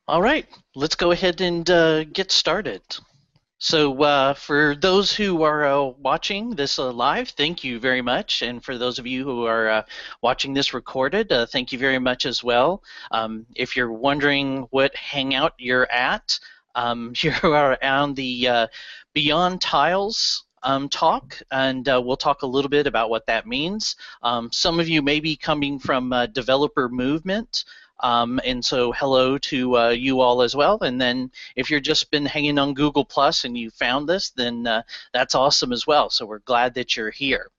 All right, let's go ahead and get started. So, for those who are watching this live, thank you very much. And for those of you who are watching this recorded, thank you very much as well. If you're wondering what Hangout you're at, you are on the Beyond Tiles talk, and we'll talk a little bit about what that means. Some of you may be coming from Developer Movement. And so hello to you all as well. And then if you've just been hanging on Google Plus and you found this, then that's awesome as well. So we're glad that you're here.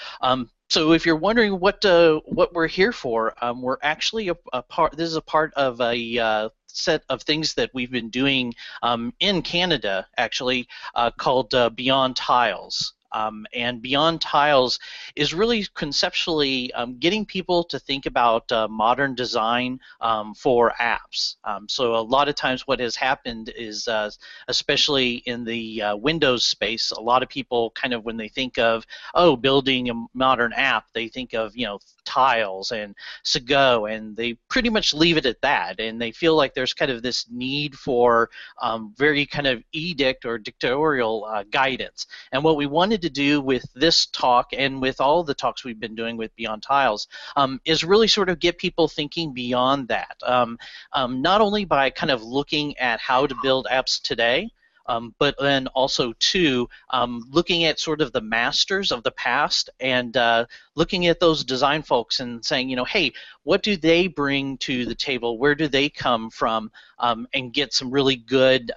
So if you're wondering what we're here for, we're actually a part. This is a part of a set of things that we've been doing in Canada, actually, called Beyond Tiles. And Beyond Tiles is really conceptually getting people to think about modern design for apps. So a lot of times what has happened is, especially in the Windows space, a lot of people kind of when they think of, oh, building a modern app, they think of, tiles and Segoe, and they pretty much leave it at that. And they feel like there's kind of this need for very kind of edict or dictatorial guidance. And what we wanted to do with this talk and with all the talks we've been doing with Beyond Tiles is really sort of get people thinking beyond that. Not only by kind of looking at how to build apps today, but then also too looking at sort of the masters of the past and looking at those design folks and saying, hey, what do they bring to the table? Where do they come from? And get some really good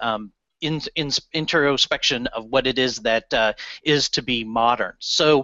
introspection of what it is that is to be modern. So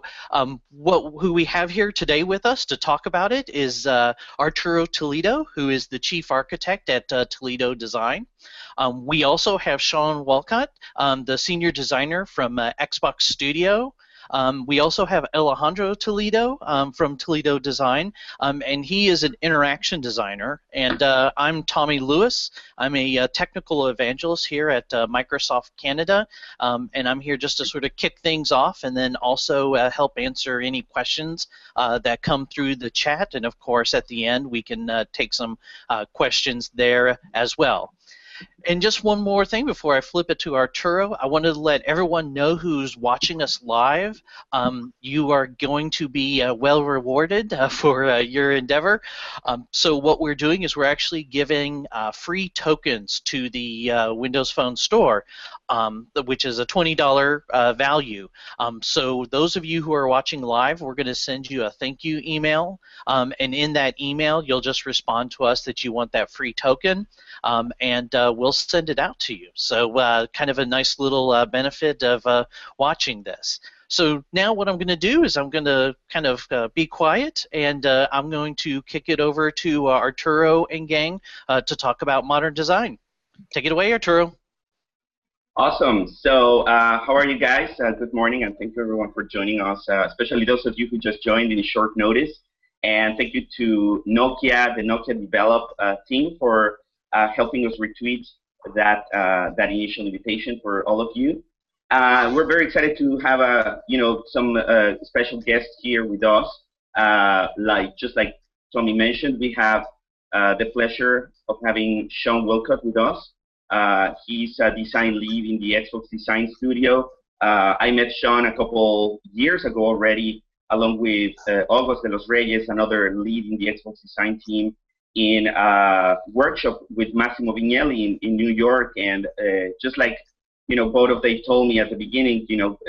who we have here today with us to talk about it is Arturo Toledo, who is the chief architect at Toledo Design. We also have Sean Walcott, the senior designer from Xbox Studio. We also have Alejandro Toledo from Toledo Design, and he is an interaction designer. And I'm Tommy Lewis. I'm a technical evangelist here at Microsoft Canada, and I'm here just to sort of kick things off and then also help answer any questions that come through the chat. And of course, at the end, we can take some questions there as well. And just one more thing before I flip it to Arturo, I wanted to let everyone know who's watching us live. You are going to be well rewarded for your endeavor. So what we're doing is we're actually giving free tokens to the Windows Phone Store, which is a $20 value. So those of you who are watching live, we're going to send you a thank you email. And in that email, you'll just respond to us that you want that free token. And we'll send it out to you. So kind of a nice little benefit of watching this. So now what I'm going to do is I'm going to kind of be quiet, and I'm going to kick it over to Arturo and gang to talk about modern design. Take it away, Arturo. Awesome. So how are you guys? Good morning, and thank you everyone for joining us, especially those of you who just joined in short notice. And thank you to Nokia, the Nokia Develop team, for helping us retweet that initial invitation for all of you. We're very excited to have some special guests here with us. Just like Tommy mentioned, we have the pleasure of having Sean Walcott with us. He's a design lead in the Xbox Design Studio. I met Sean a couple years ago already, along with August de los Reyes, another lead in the Xbox Design team, in a workshop with Massimo Vignelli in New York. And just like both of they told me at the beginning,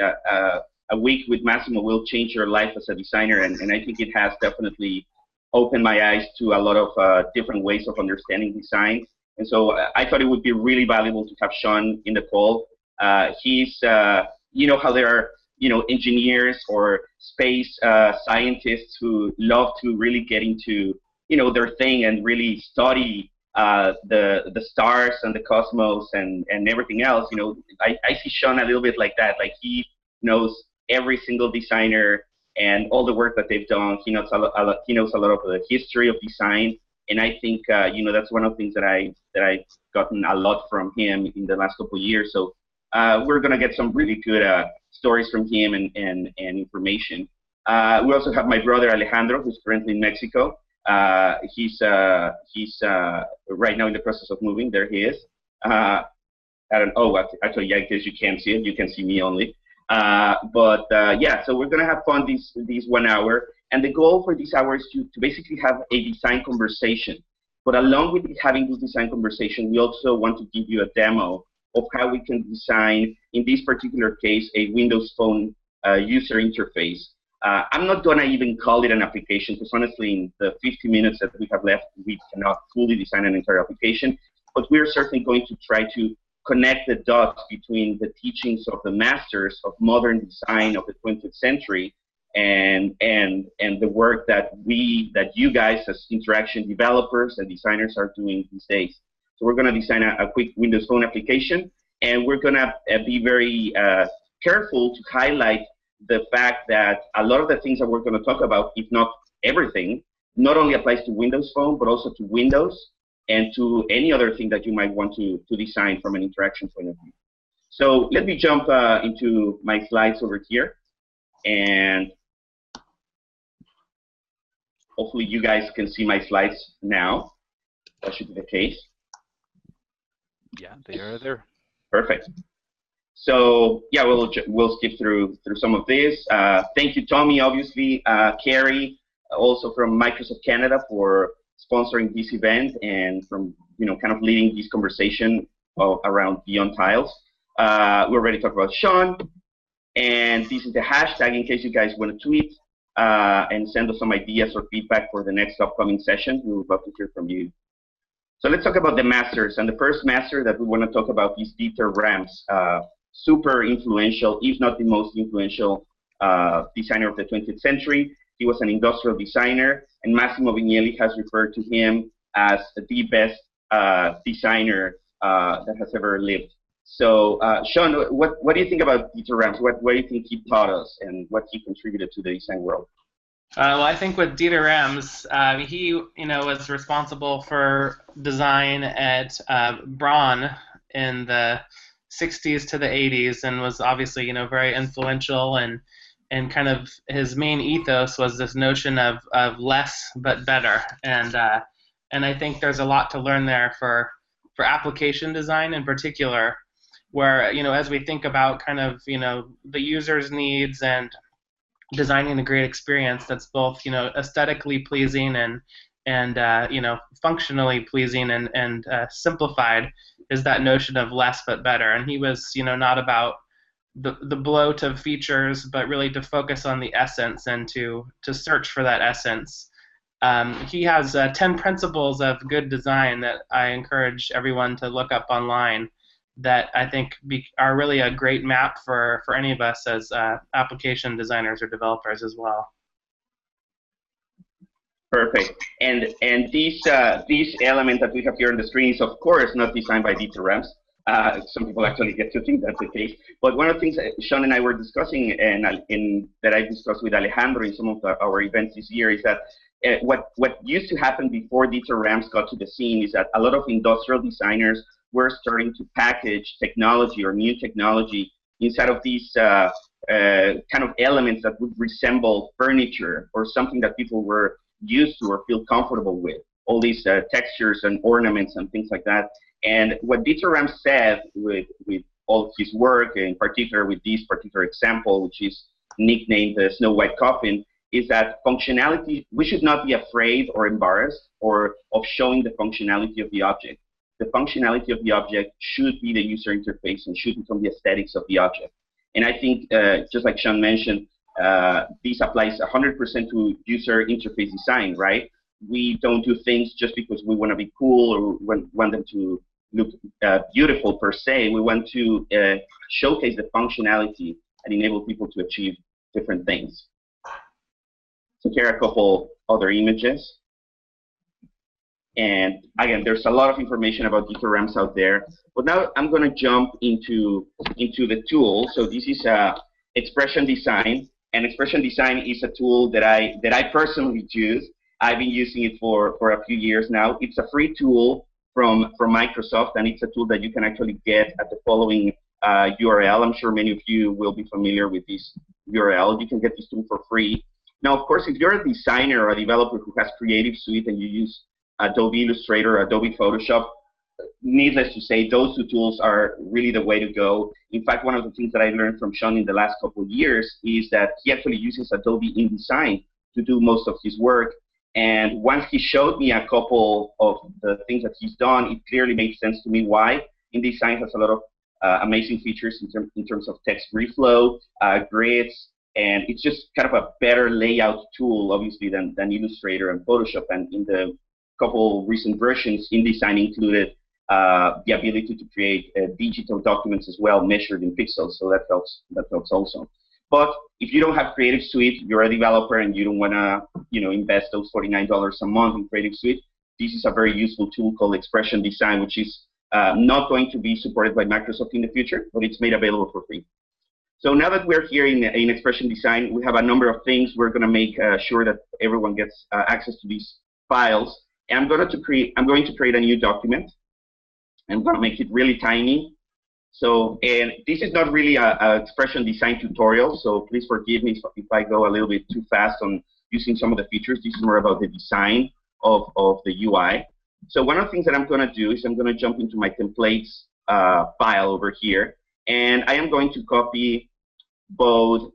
a week with Massimo will change your life as a designer, and I think it has definitely opened my eyes to a lot of different ways of understanding design. And so I thought it would be really valuable to have Sean in the call. He's, how there are, engineers or space scientists who love to really get into, their thing and really study the stars and the cosmos and everything else. I see Sean a little bit like that. Like, he knows every single designer and all the work that they've done. He knows a lot of the history of design. And I think that's one of the things that I've gotten a lot from him in the last couple of years. So we're gonna get some really good stories from him and information. We also have my brother Alejandro, who's currently in Mexico. He's right now in the process of moving. There he is. I don't. Oh, actually, yeah, because you can't see it. You can see me only. Yeah, so we're gonna have fun these 1 hour, and the goal for this hour is to basically have a design conversation. But along with having this design conversation, we also want to give you a demo of how we can design, in this particular case, a Windows Phone user interface. I'm not gonna even call it an application, because honestly, in the 50 minutes that we have left, we cannot fully design an entire application. But we're certainly going to try to connect the dots between the teachings of the masters of modern design of the 20th century and the work that you guys as interaction developers and designers are doing these days. So we're going to design a quick Windows Phone application, and we're going to be very careful to highlight the fact that a lot of the things that we're going to talk about, if not everything, not only applies to Windows Phone, but also to Windows, and to any other thing that you might want to design from an interaction point of view. So let me jump into my slides over here, and hopefully you guys can see my slides now. That should be the case. Yeah, they are there. Perfect. So yeah, we'll skip through some of this. Thank you, Tommy, obviously, Carrie, also from Microsoft Canada, for sponsoring this event and from kind of leading this conversation around Beyond Tiles. We already talked about Sean, and this is the hashtag in case you guys want to tweet and send us some ideas or feedback for the next upcoming session. We would love to hear from you. So let's talk about the masters, and the first master that we want to talk about is Dieter Rams, super influential, if not the most influential designer of the 20th century. He was an industrial designer, and Massimo Vignelli has referred to him as the best designer that has ever lived. So, Sean, what do you think about Dieter Rams? What do you think he taught us, and what he contributed to the design world? Well, I think with Dieter Rams, he was responsible for design at Braun in the 60s to the 80s, and was obviously very influential, and kind of his main ethos was this notion of less but better, and I think there's a lot to learn there for application design in particular, where as we think about kind of the user's needs and designing a great experience that's both aesthetically pleasing and functionally pleasing and simplified, is that notion of less but better. And he was not about the bloat of features, but really to focus on the essence and to search for that essence. He has 10 principles of good design that I encourage everyone to look up online, that I think are really a great map for any of us as application designers or developers as well. Perfect. And this element that we have here on the screen is, of course, not designed by Dieter Rams. Some people actually get to think that's the case. But one of the things that Sean and I were discussing, and that I discussed with Alejandro in some of our events this year, is that what used to happen before Dieter Rams got to the scene is that a lot of industrial designers were starting to package technology or new technology inside of these kind of elements that would resemble furniture or something that people were used to or feel comfortable with. All these textures and ornaments and things like that. And what Dieter Rams said with all his work, in particular with this particular example, which is nicknamed the Snow White Coffin, is that functionality, we should not be afraid or embarrassed of showing the functionality of the object. The functionality of the object should be the user interface and should become the aesthetics of the object. And I think, just like Sean mentioned, this applies 100% to user interface design, right? We don't do things just because we want to be cool or want them to look beautiful per se. We want to showcase the functionality and enable people to achieve different things. So here are a couple other images. And again, there's a lot of information about Dieter Rams out there. But now I'm going to jump into the tool. So this is Expression Design, and Expression Design is a tool that I personally use. I've been using it for a few years now. It's a free tool from Microsoft, and it's a tool that you can actually get at the following URL. I'm sure many of you will be familiar with this URL. You can get this tool for free. Now, of course, if you're a designer or a developer who has Creative Suite and you use Adobe Illustrator or Adobe Photoshop, needless to say, those two tools are really the way to go. In fact, one of the things that I learned from Sean in the last couple of years is that he actually uses Adobe InDesign to do most of his work. And once he showed me a couple of the things that he's done, it clearly made sense to me why. InDesign has a lot of amazing features in terms of text reflow, grids, and it's just kind of a better layout tool, obviously, than Illustrator and Photoshop. And in the couple recent versions, InDesign included the ability to create digital documents as well, measured in pixels. So that helps. That helps also. But if you don't have Creative Suite, you're a developer and you don't want to, invest those $49 a month in Creative Suite, this is a very useful tool called Expression Design, which is not going to be supported by Microsoft in the future, but it's made available for free. So now that we're here in Expression Design, we have a number of things. We're going to make sure that everyone gets access to these files. And I'm going to create a new document. I'm going to make it really tiny. So, and this is not really a Expression Design tutorial, so please forgive me if I go a little bit too fast on using some of the features. This is more about the design of the UI. So one of the things that I'm going to do is I'm going to jump into my templates file over here, and I am going to copy both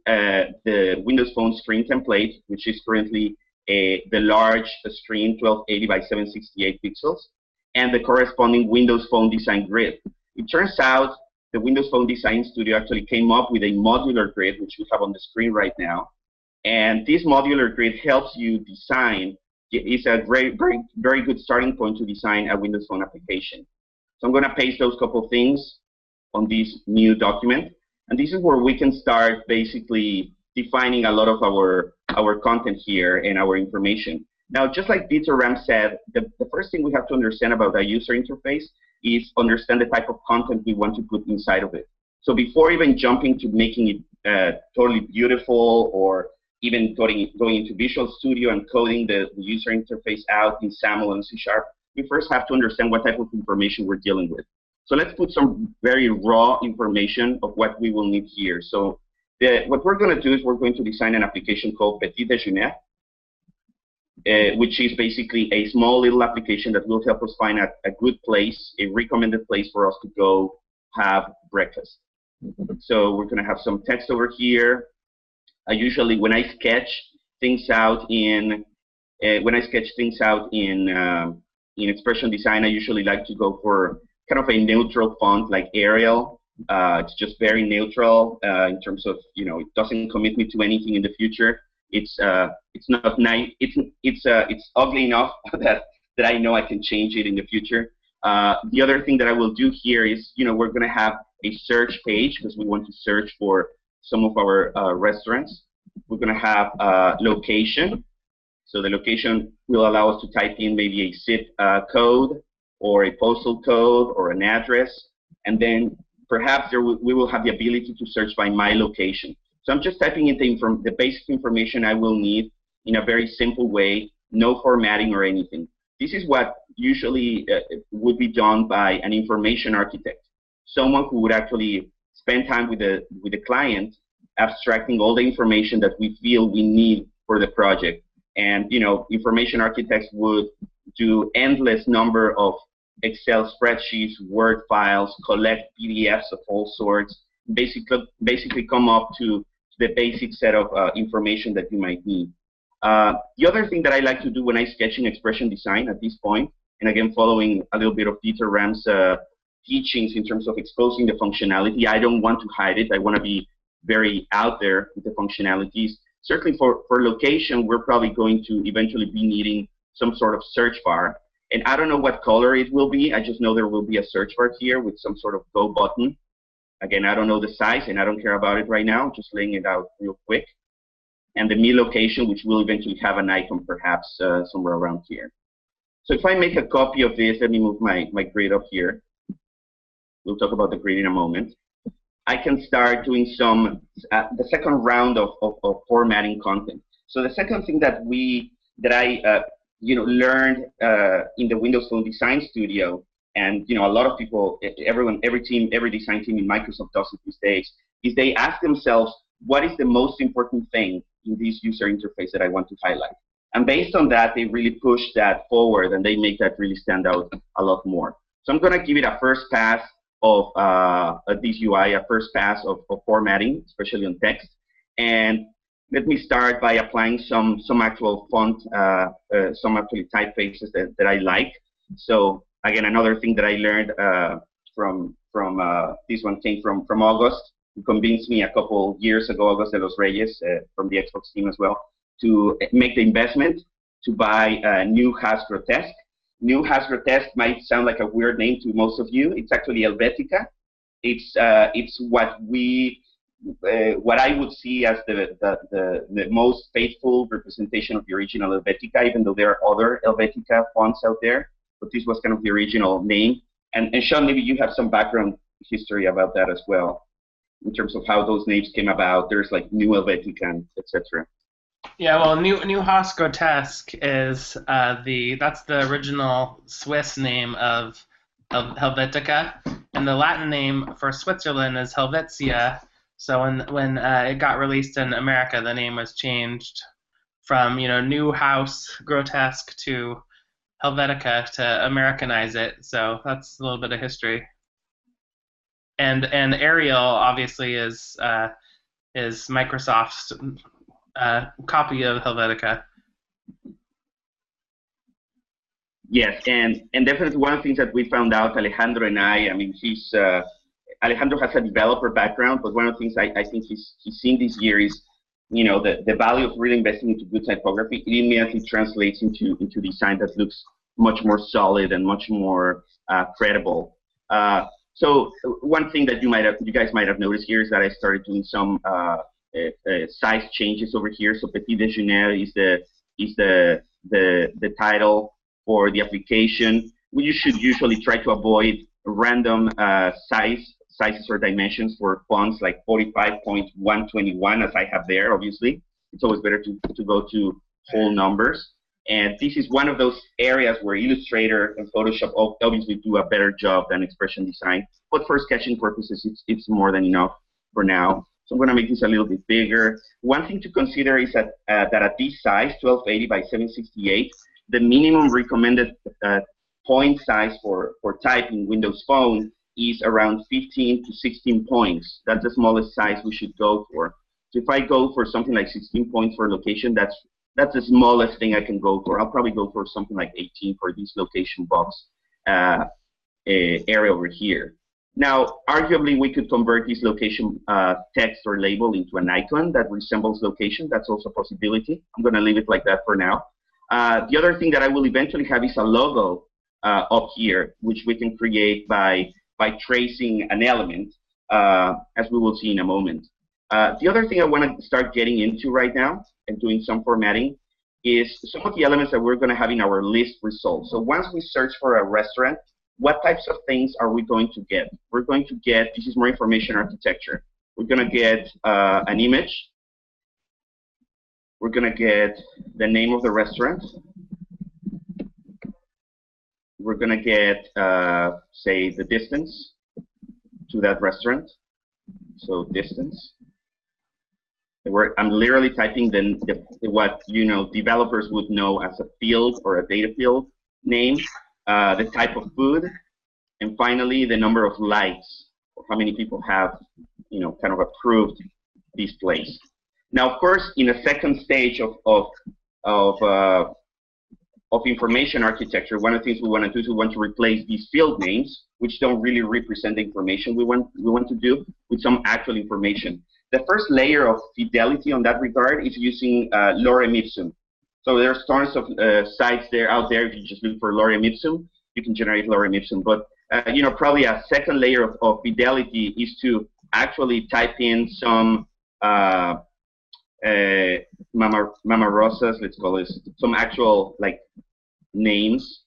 the Windows Phone screen template, which is currently the large screen 1280 by 768 pixels, and the corresponding Windows Phone design grid. It turns out the Windows Phone Design Studio actually came up with a modular grid, which we have on the screen right now. And this modular grid helps you design. It's a very, very, very good starting point to design a Windows Phone application. So I'm going to paste those couple things on this new document. And this is where we can start basically defining a lot of our content here and our information. Now, just like Dieter Ram said, the first thing we have to understand about a user interface is understand the type of content we want to put inside of it. So before even jumping to making it totally beautiful or even going into Visual Studio and coding the user interface out in SAML and C#, we first have to understand what type of information we're dealing with. So let's put some very raw information of what we will need here. So what we're going to do is we're going to design an application called Petit Déjeuner, which is basically a small little application that will help us find a good place, a recommended place for us to go have breakfast. So we're going to have some text over here. Usually, when I sketch things out in Expression Design, I usually like to go for kind of a neutral font like Arial. It's just very neutral in terms of it doesn't commit me to anything in the future. It's not nice. It's ugly enough that I know I can change it in the future. The other thing that I will do here is we're going to have a search page because we want to search for some of our restaurants. We're going to have location. So the location will allow us to type in maybe a zip code or a postal code or an address, and then perhaps we will have the ability to search by my location. So I'm just typing in the basic information I will need in a very simple way, no formatting or anything. This is what usually would be done by an information architect, someone who would actually spend time with the client, abstracting all the information that we feel we need for the project. And information architects would do endless number of Excel spreadsheets, Word files, collect PDFs of all sorts, basically come up to the basic set of information that you might need. The other thing that I like to do when I sketch in Expression Design at this point, and again following a little bit of Dieter Ram's teachings in terms of exposing the functionality, I don't want to hide it. I want to be very out there with the functionalities. Certainly for location, we're probably going to eventually be needing some sort of search bar. And I don't know what color it will be. I just know there will be a search bar here with some sort of go button. Again, I don't know the size, and I don't care about it right now. I'm just laying it out real quick. And the me location, which will eventually have an icon perhaps somewhere around here. So if I make a copy of this, let me move my grid up here. We'll talk about the grid in a moment. I can start doing the second round of formatting content. So the second thing that I learned in the Windows Phone Design Studio, and a lot of people, every design team in Microsoft does it these days, is they ask themselves, what is the most important thing in this user interface that I want to highlight. And based on that, they really push that forward, and they make that really stand out a lot more. So I'm going to give it a first pass of this UI, a first pass of formatting, especially on text. And let me start by applying some actual font, some actually typefaces that I like. So again, another thing that I learned from this one came from August, who convinced me a couple years ago, August de los Reyes, from the Xbox team as well, to make the investment to buy New Has Grotesque. New Has Grotesque might sound like a weird name to most of you. It's actually Helvetica. It's what I would see as the most faithful representation of the original Helvetica, even though there are other Helvetica fonts out there. But this was kind of the original name. And Sean, maybe you have some background history about that as well, in terms of how those names came about. There's like New Helvetica, etc. Yeah, well, New Haus Grotesque is that's the original Swiss name of Helvetica, and the Latin name for Switzerland is Helvetia. So when it got released in America, the name was changed from New Haus Grotesque to Helvetica to Americanize it. So that's a little bit of history. And Arial obviously is Microsoft's copy of Helvetica. Yes, and definitely one of the things that we found out, Alejandro and I mean, Alejandro has a developer background, but one of the things I think he's seen this year is, the value of really investing into good typography. It immediately translates into design that looks much more solid and much more credible. So one thing that you guys might have noticed here is that I started doing some size changes over here. So Petit Déjeuner is the title for the application. You should usually try to avoid random sizes or dimensions for fonts like 45.121 as I have there. Obviously, it's always better to go to whole numbers. And this is one of those areas where Illustrator and Photoshop obviously do a better job than Expression Design. But for sketching purposes, it's more than enough for now. So I'm going to make this a little bit bigger. One thing to consider is that at this size, 1280 by 768, the minimum recommended point size for typing Windows Phone is around 15 to 16 points. That's the smallest size we should go for. So if I go for something like 16 points for location, that's the smallest thing I can go for. I'll probably go for something like 18 for this location box area over here. Now, arguably, we could convert this location text or label into an icon that resembles location. That's also a possibility. I'm going to leave it like that for now. The other thing that I will eventually have is a logo up here, which we can create by tracing an element, as we will see in a moment. The other thing I want to start getting into right now and doing some formatting is some of the elements that we're going to have in our list results. So once we search for a restaurant, what types of things are we going to get? We're going to get, this is more information architecture. We're going to get an image. We're going to get the name of the restaurant. We're going to get, say, the distance to that restaurant. So distance. I'm literally typing what developers would know as a field or a data field name, the type of food, and finally the number of likes, or how many people have kind of approved this place. Now, of course, in a second stage of information architecture, one of the things we want to do is we want to replace these field names, which don't really represent the information we want to do, with some actual information. The first layer of fidelity on that regard is using Lorem Ipsum. So there's tons of sites out there. If you just look for Lorem Ipsum, you can generate Lorem Ipsum. But probably a second layer of fidelity is to actually type in some Mama Rosas, let's call this, some actual names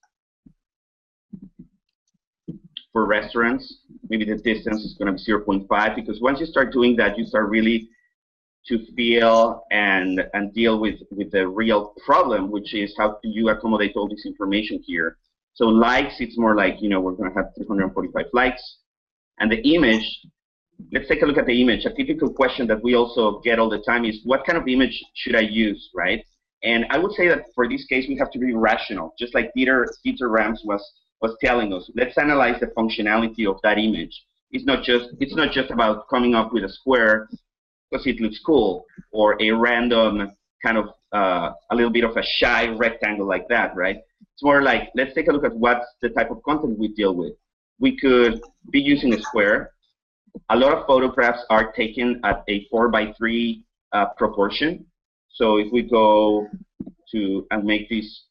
for restaurants. Maybe the distance is going to be 0.5, because once you start doing that, you start really to feel and deal with the real problem, which is how do you accommodate all this information here. So likes, it's more like, we're going to have 345 likes. And the image let's take a look at the image. A typical question that we also get all the time is, what kind of image should I use, right? And I would say that for this case, we have to be rational, just like Dieter Rams was telling us. Let's analyze the functionality of that image. It's not just about coming up with a square because it looks cool, or a random kind of a little bit of a shy rectangle like that, right? It's more like, let's take a look at what's the type of content we deal with. We could be using a square. A lot of photographs are taken at a 4:3 proportion. So if we go to and make this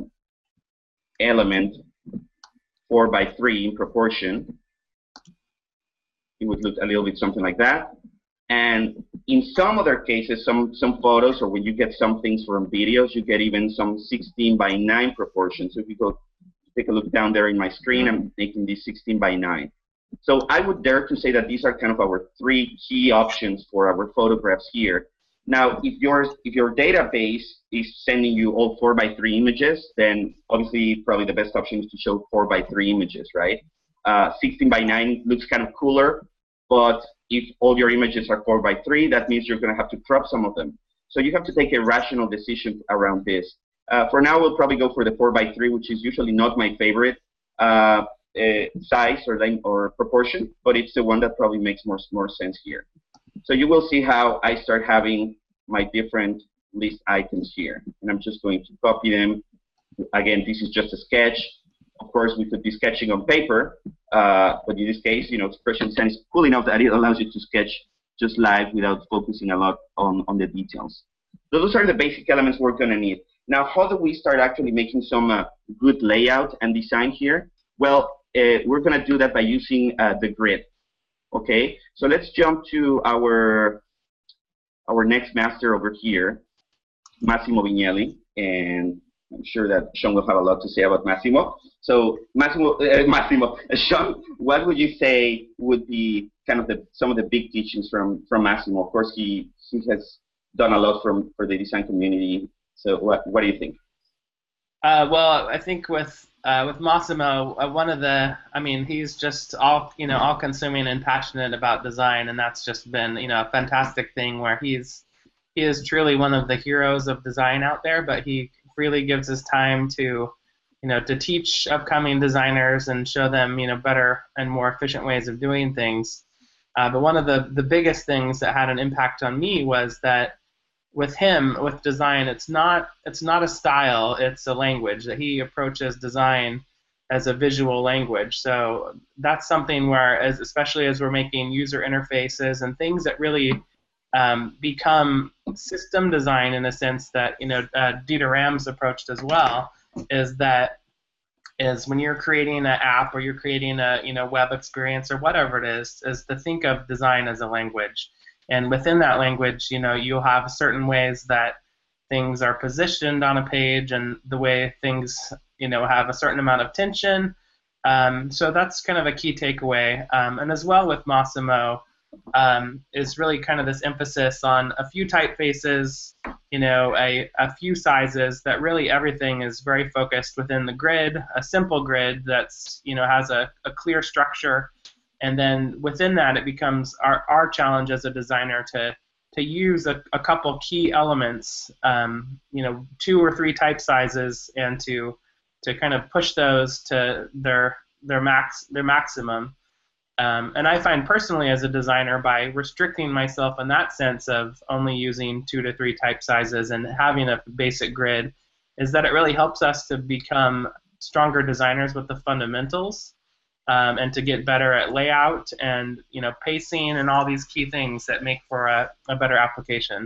element 4:3 in proportion, it would look a little bit something like that. And in some other cases, some photos, or when you get some things from videos, you get even some 16:9 proportion. So if you go take a look down there in my screen, I'm making this 16:9. So I would dare to say that these are kind of our three key options for our photographs here. Now, if your database is sending you all 4:3 images, then obviously probably the best option is to show 4:3 images, right? 16:9 looks kind of cooler, but if all your images are 4:3, that means you're going to have to crop some of them. So you have to take a rational decision around this. For now, we'll probably go for the 4:3, which is usually not my favorite size or proportion, but it's the one that probably makes more sense here. So you will see how I start having my different list items here. And I'm just going to copy them. Again, this is just a sketch. Of course, we could be sketching on paper, but in this case, Expression Design is cool enough that it allows you to sketch just live without focusing a lot on the details. So those are the basic elements we're going to need. Now, how do we start actually making some good layout and design here? Well, we're going to do that by using the grid. Okay, so let's jump to our next master over here, Massimo Vignelli, and I'm sure that Sean will have a lot to say about Massimo. So Sean, what would you say would be kind of some of the big teachings from Massimo? Of course, he has done a lot for the design community. So what do you think? Well, I think with Massimo, he's just all-consuming and passionate about design, and that's just been, a fantastic thing where he is truly one of the heroes of design out there, but he really gives his time to teach upcoming designers and show them, better and more efficient ways of doing things. But one of the biggest things that had an impact on me was that with him, with design, it's not a style, it's a language, that he approaches design as a visual language. So that's something where, especially as we're making user interfaces and things that really become system design in a sense that Dieter Rams approached as well, is when you're creating an app or you're creating a web experience or whatever it is to think of design as a language. And within that language, you'll have certain ways that things are positioned on a page and the way things, have a certain amount of tension. So that's kind of a key takeaway. And as well with Massimo, is really kind of this emphasis on a few typefaces, a few sizes, that really everything is very focused within the grid, a simple grid that's, has a clear structure. And then within that, it becomes our challenge as a designer to use a couple key elements, 2 or 3 type sizes, and to kind of push those to their maximum. And I find personally as a designer, by restricting myself in that sense of only using 2 to 3 type sizes and having a basic grid, is that it really helps us to become stronger designers with the fundamentals. And to get better at layout and pacing and all these key things that make for a better application.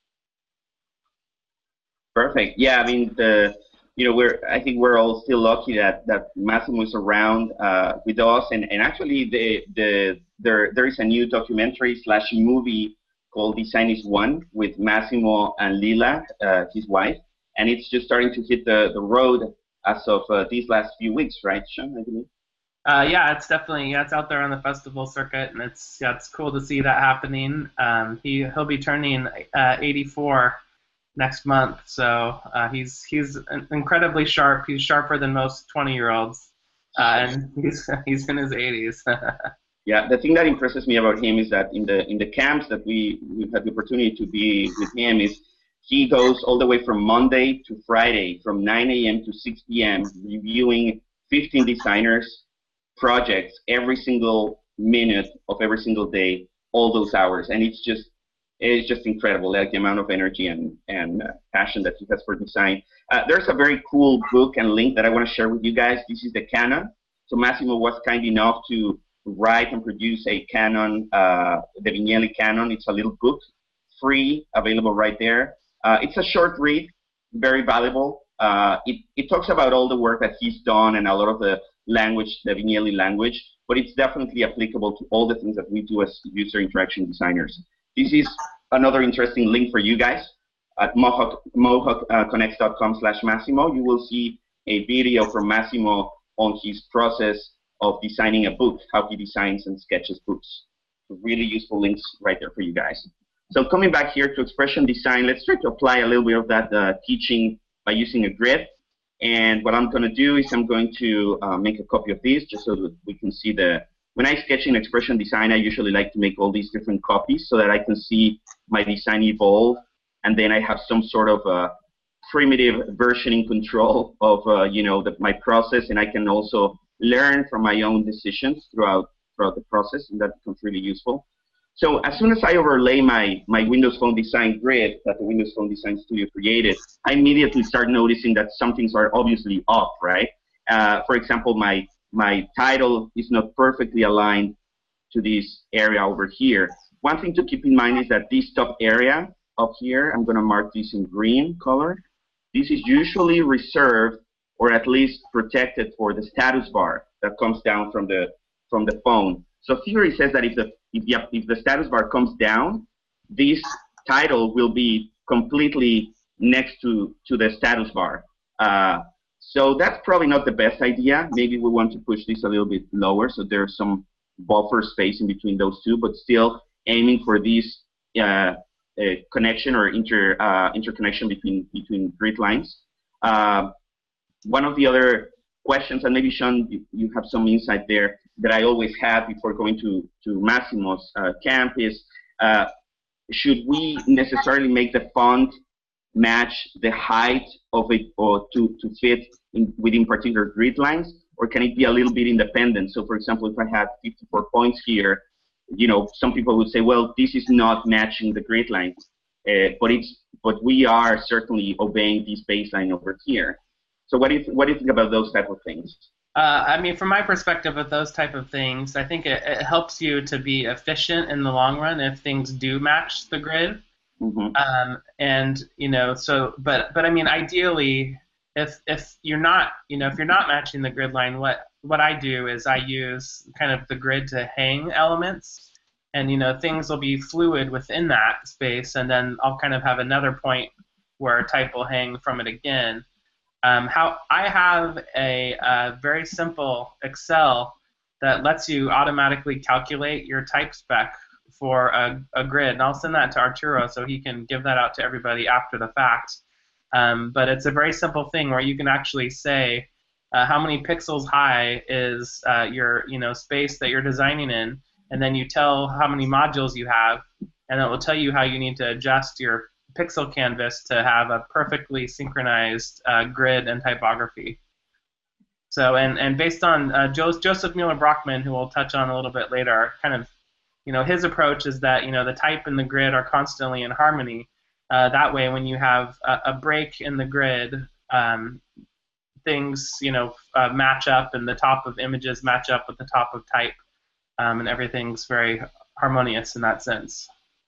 Perfect. Yeah, I mean I think we're all still lucky that Massimo is around with us, and actually there is a new documentary / movie called Design is One with Massimo and Lila, his wife, and it's just starting to hit the road as of these last few weeks, right, Sean? I believe. Yeah, it's definitely it's out there on the festival circuit, and it's cool to see that happening. He'll be turning 84 next month, so he's incredibly sharp. He's sharper than most 20-year-olds, and he's in his 80s. Yeah, the thing that impresses me about him is that in the camps that we've had the opportunity to be with him is he goes all the way from Monday to Friday, from 9 a.m. to 6 p.m., reviewing 15 designers' projects every single minute of every single day, all those hours, and it's just incredible, like the amount of energy and passion that he has for design. There's a very cool book and link that I want to share with you guys. This is the Canon. So Massimo was kind enough to write and produce a Canon, the Vignelli Canon. It's a little book, free, available right there. It's a short read, very valuable. It talks about all the work that he's done and a lot of the language, the Vignelli language, but it's definitely applicable to all the things that we do as user interaction designers. This is another interesting link for you guys at mohawkconnects.com/Massimo. You will see a video from Massimo on his process of designing a book, how he designs and sketches books. So really useful links right there for you guys. So coming back here to expression design, let's try to apply a little bit of that teaching by using a grid. And what I'm going to do is I'm going to make a copy of this just so that we can see when I sketch in expression design, I usually like to make all these different copies so that I can see my design evolve, and then I have some sort of primitive versioning control of my process, and I can also learn from my own decisions throughout the process, and that becomes really useful. So as soon as I overlay my Windows Phone Design grid that the Windows Phone Design Studio created, I immediately start noticing that some things are obviously off, right? For example, my title is not perfectly aligned to this area over here. One thing to keep in mind is that this top area up here, I'm going to mark this in green color. This is usually reserved or at least protected for the status bar that comes down from the phone. So theory says that if the status bar comes down, this title will be completely next to the status bar. So that's probably not the best idea. Maybe we want to push this a little bit lower so there's some buffer space in between those two, but still aiming for this connection or interconnection between grid lines. One of the other questions, and maybe Sean, you have some insight there, that I always have before going to Massimo's camp is, should we necessarily make the font match the height of it or to fit within particular grid lines, or can it be a little bit independent? So for example, if I had 54 points here, some people would say, well, this is not matching the grid line, but we are certainly obeying this baseline over here. So what do you think about those type of things? I mean, from my perspective with those type of things, I think it helps you to be efficient in the long run if things do match the grid. Mm-hmm. But I mean, ideally, if you're not matching the grid line, what I do is I use kind of the grid to hang elements, and things will be fluid within that space, and then I'll kind of have another point where a type will hang from it again. How I have a very simple Excel that lets you automatically calculate your type spec for a grid, and I'll send that to Arturo so he can give that out to everybody after the fact. But it's a very simple thing where you can actually say how many pixels high is your space that you're designing in, and then you tell how many modules you have, and it will tell you how you need to adjust your pixel canvas to have a perfectly synchronized grid and typography. So, and based on Joseph Mueller-Brockman, who we'll touch on a little bit later, kind of, his approach is that, the type and the grid are constantly in harmony. That way, when you have a break in the grid, things, match up, and the top of images match up with the top of type, and everything's very harmonious in that sense.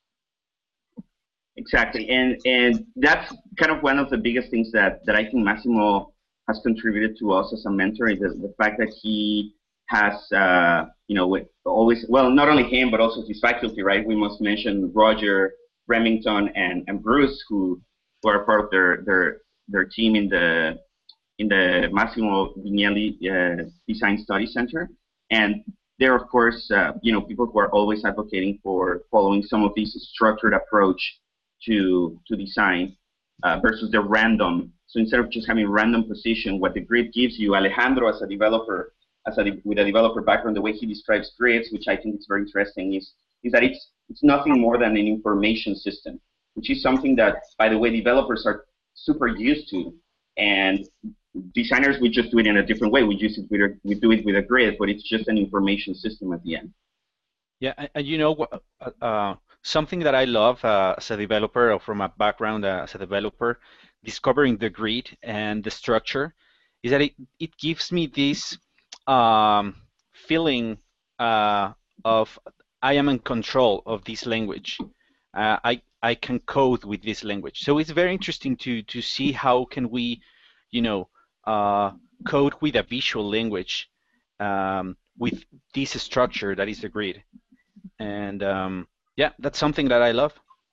Exactly, and that's kind of one of the biggest things that I think Massimo has contributed to us as a mentor, is the fact that he has, always, well, not only him, but also his faculty, right? We must mention Roger, Remington, and Bruce, who are part of their team in the Massimo Vignelli Design Study Center. And they're, of course, people who are always advocating for following some of this structured approach to design versus the random. So instead of just having random position, what the grid gives you, Alejandro as a developer with a developer background, the way he describes grids, which I think is very interesting, is that it's nothing more than an information system, which is something that, by the way, developers are super used to, and designers, we just do it in a different way. We do it with a grid, but it's just an information system at the end. Yeah, and you know, something that I love as a developer, or from a background as a developer, discovering the grid and the structure, is that it gives me this feeling of I am in control of this language. I can code with this language. So it's very interesting to see how can we, you know, code with a visual language with this structure that is the grid. And yeah, that's something that I love.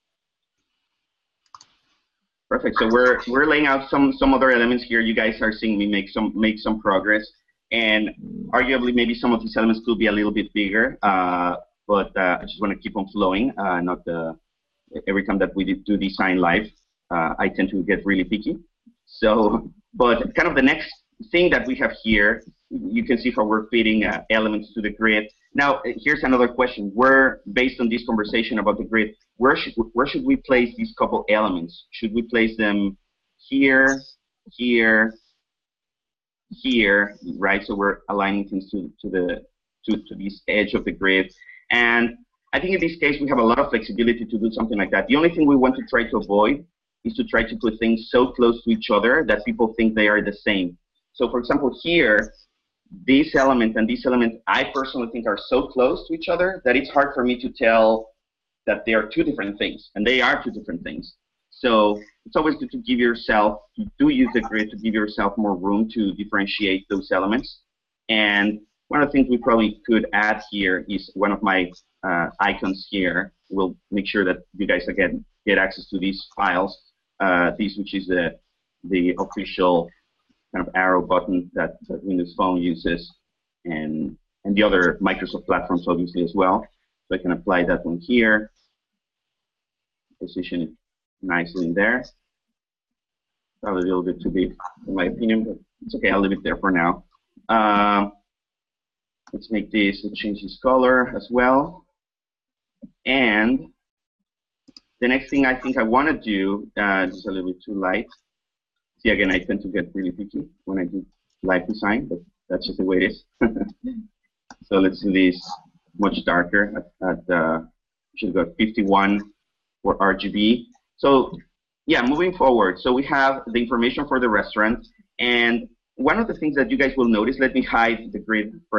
Perfect. So we're laying out some other elements here. You guys are seeing me make some progress, and arguably maybe some of these elements could be a little bit bigger, but I just want to keep on flowing. Not every time that we do design live, I tend to get really picky. So, but kind of the next thing that we have here, you can see how we're fitting elements to the grid. Now, here's another question. Based on this conversation about the grid, where should we place these couple elements? Should we place them here, here, here, right? So we're aligning things to this edge of the grid. And I think in this case, we have a lot of flexibility to do something like that. The only thing we want to try to avoid is to try to put things so close to each other that people think they are the same. So for example, here, this element and this element, I personally think are so close to each other that it's hard for me to tell that they are two different things, and they are two different things. So it's always good to give yourself, to use the grid to give yourself more room to differentiate those elements. And one of the things we probably could add here is one of my icons here. We'll make sure that you guys again get access to these files. This, which is the official kind of arrow button that Windows Phone uses, and the other Microsoft platforms obviously as well. So I can apply that one here, position it nicely in there. Probably a little bit too big in my opinion, but it's okay, I'll leave it there for now. Let's make this, let's change this color as well. And the next thing I think I want to do, is a little bit too light. See, again, I tend to get really picky when I do live design, but that's just the way it is. So let's do this much darker should go 51 for RGB. So yeah, moving forward. So we have the information for the restaurant, and one of the things that you guys will notice, let me hide the grid for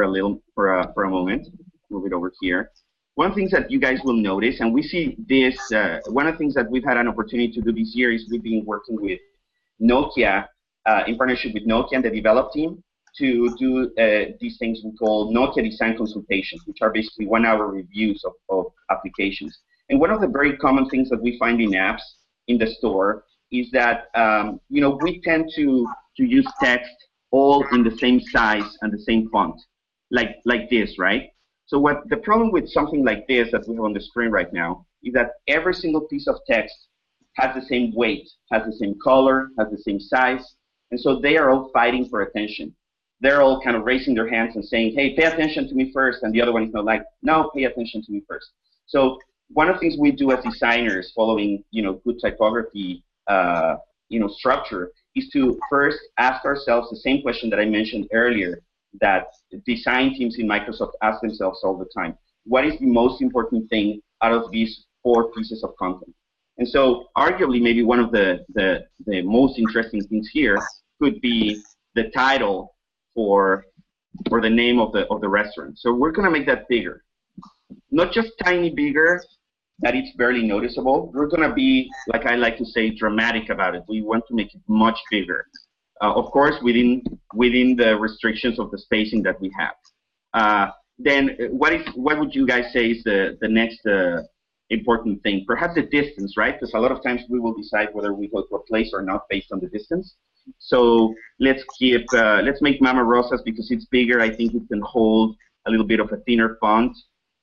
a moment, move it over here. One of the things that you guys will notice, and we see this, one of the things that we've had an opportunity to do this year is we've been working with Nokia, in partnership with Nokia and the develop team, to do these things we call Nokia design consultations, which are basically 1-hour reviews of applications. And one of the very common things that we find in apps in the store is that you know, we tend to use text all in the same size and the same font, like this, right? So what the problem with something like this that we have on the screen right now is that every single piece of text has the same weight, has the same color, has the same size, and so they are all fighting for attention. They're all kind of raising their hands and saying, hey, pay attention to me first, and the other one is not like, no, pay attention to me first. So one of the things we do as designers, following, you know, good typography, you know, structure, is to first ask ourselves the same question that I mentioned earlier, that design teams in Microsoft ask themselves all the time. What is the most important thing out of these 4 pieces of content? And so arguably maybe one of the most interesting things here could be the title for the name of the restaurant. So we're going to make that bigger. Not just tiny bigger, that it's barely noticeable. We're going to be, like I like to say, dramatic about it. We want to make it much bigger. Of course, within the restrictions of the spacing that we have. Then what would you guys say is the next important thing? Perhaps the distance, right? Because a lot of times we will decide whether we go to a place or not based on the distance. So let's make Mama Rosa's, because it's bigger. I think it can hold a little bit of a thinner font,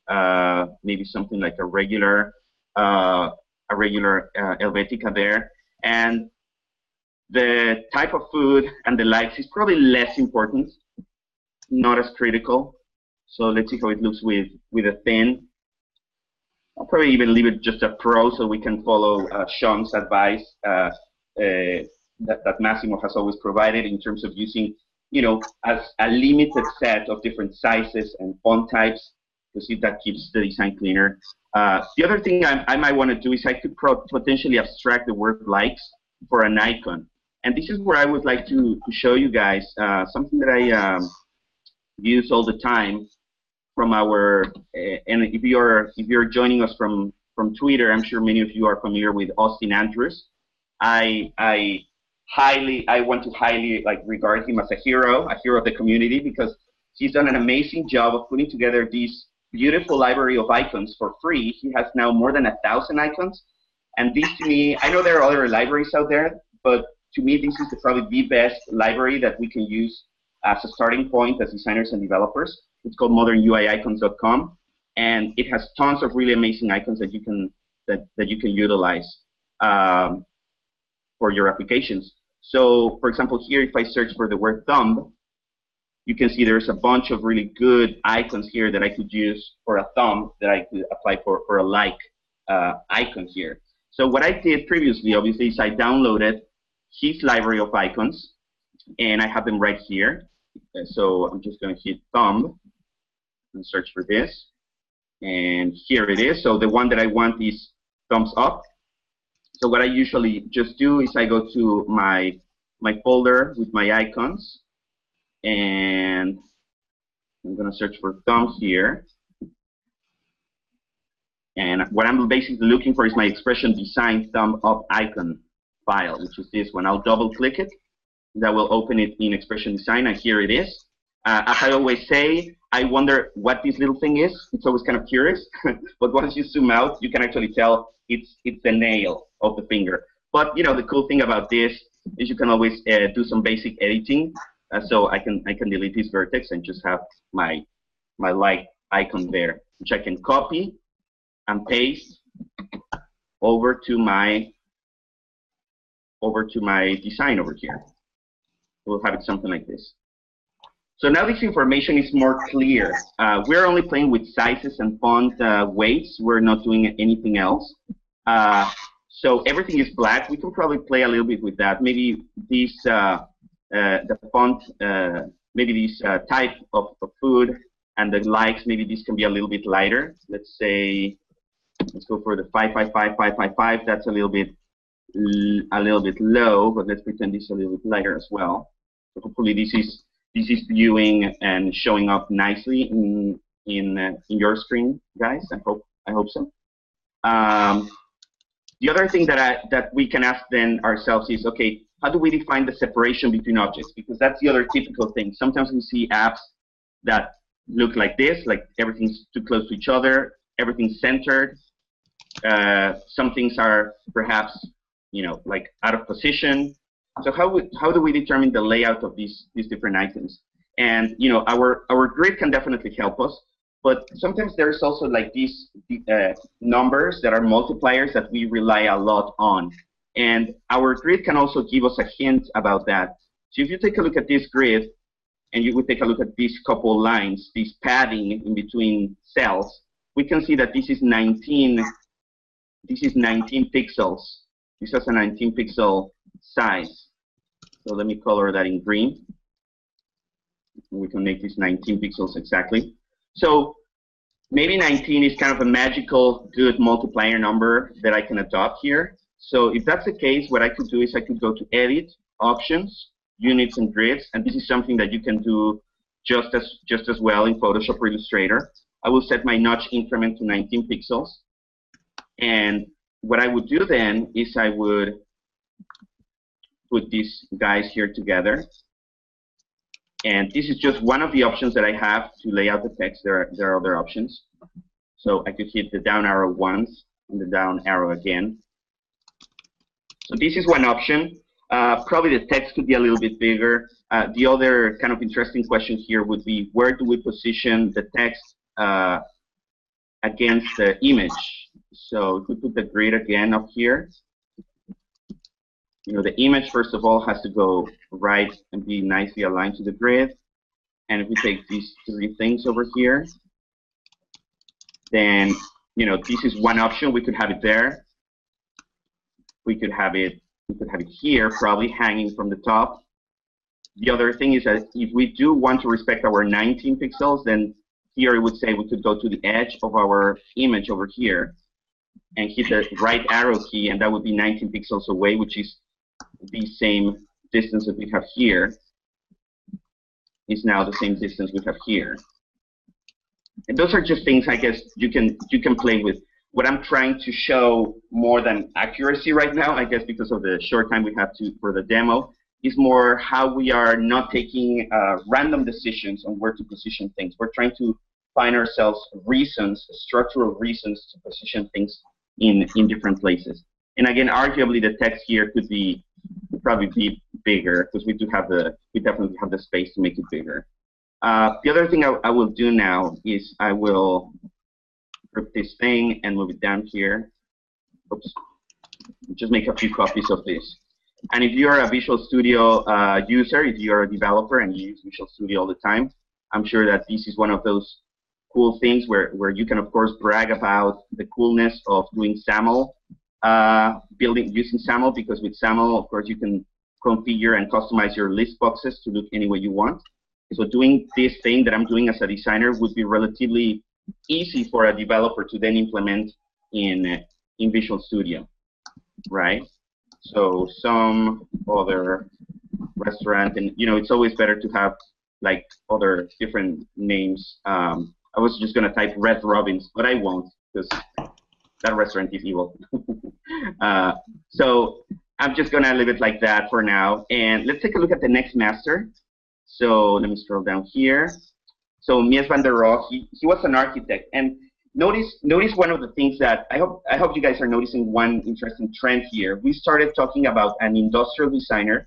maybe something like a regular Helvetica there. And the type of food and the likes is probably less important. not as critical. So let's see how it looks with a thin. I'll probably even leave it just a pro so we can follow Sean's advice that Massimo has always provided in terms of using, as a limited set of different sizes and font types to see if that keeps the design cleaner. The other thing I might want to do is I could potentially abstract the word likes for an icon. And this is where I would like to show you guys something that I use all the time from our, and if you're joining us from Twitter, I'm sure many of you are familiar with Austin Andrews. I want to highly regard him as a hero of the community, because he's done an amazing job of putting together this beautiful library of icons for free. He has now more than 1,000 icons, and this, to me, I know there are other libraries out there, but to me this is probably the best library that we can use as a starting point as designers and developers. It's called modernuiicons.com, and it has tons of really amazing icons that you can utilize for your applications. So, for example, here, if I search for the word thumb, you can see there's a bunch of really good icons here that I could use for a thumb that I could apply for a like icon here. So what I did previously, obviously, is I downloaded his library of icons, and I have them right here. So I'm just going to hit thumb and search for this, and here it is. So the one that I want is thumbs up. So what I usually just do is I go to my folder with my icons, and I'm going to search for thumb here. And what I'm basically looking for is my expression design thumb up icon file, which is this one. I'll double click it. That will open it in expression design, and here it is. As I always say, I wonder what this little thing is. It's always kind of curious, but once you zoom out, you can actually tell it's the nail of the finger. But the cool thing about this is you can always do some basic editing. So I can delete this vertex and just have my like icon there, which I can copy and paste over to my design over here. We'll have it something like this. So now this information is more clear. We're only playing with sizes and font weights. We're not doing anything else. So everything is black. We can probably play a little bit with that. Maybe this, the font, maybe this type of food and the likes, maybe this can be a little bit lighter. Let's say, let's go for the 555. That's a little bit low, but let's pretend this is a little bit lighter as well. So hopefully this is viewing and showing up nicely in your screen, guys. I hope so. The other thing that we can ask then ourselves is, okay, how do we define the separation between objects? Because that's the other typical thing. Sometimes we see apps that look like this, like everything's too close to each other, everything's centered. Some things are perhaps, like out of position. So how do we determine the layout of these different items? And our grid can definitely help us, but sometimes there's also like these numbers that are multipliers that we rely a lot on. And our grid can also give us a hint about that. So if you take a look at this grid, and you would take a look at these couple lines, this padding in between cells, we can see that this is 19 pixels. This has a 19 pixel size. So let me color that in green. We can make this 19 pixels exactly. So maybe 19 is kind of a magical good multiplier number that I can adopt here. So if that's the case, what I could do is I could go to Edit, Options, Units and Grids, and this is something that you can do just as well in Photoshop or Illustrator. I will set my notch increment to 19 pixels. And what I would do then is I would put these guys here together. And this is just one of the options that I have to lay out the text. There are other options. So I could hit the down arrow once and the down arrow again. So this is one option. Probably the text could be a little bit bigger. The other kind of interesting question here would be, where do we position the text against the image? So if we put the grid again up here, the image, first of all, has to go right and be nicely aligned to the grid. And if we take these three things over here, then, you know, this is one option. We could have it there. We could have it here, probably hanging from the top. The other thing is that if we do want to respect our 19 pixels, then here it would say we could go to the edge of our image over here and hit the right arrow key, and that would be 19 pixels away, which is the same distance that we have here. Is now the same distance we have here. And those are just things, I guess, you can play with. What I'm trying to show more than accuracy right now, I guess because of the short time we have for the demo, is more how we are not taking random decisions on where to position things. We're trying to find ourselves reasons, structural reasons to position things in different places. And again, arguably the text here could probably be bigger because we definitely have the space to make it bigger. The other thing I will do now is I will grab this thing and move it down here. Oops. Just make a few copies of this. And if you're a Visual Studio user, if you're a developer and you use Visual Studio all the time, I'm sure that this is one of those cool things where you can, of course, brag about the coolness of doing SAML, using SAML, because with SAML, of course, you can configure and customize your list boxes to look any way you want. So doing this thing that I'm doing as a designer would be relatively easy for a developer to then implement in Visual Studio, right? So some other restaurant, and you know, it's always better to have like other different names. I was just gonna type Red Robin's, but I won't because that restaurant is evil. So I'm just gonna leave it like that for now. And let's take a look at the next master. So let me scroll down here. So Mies van der Rohe, he was an architect, and notice one of the things that I hope you guys are noticing one interesting trend here. We started talking about an industrial designer,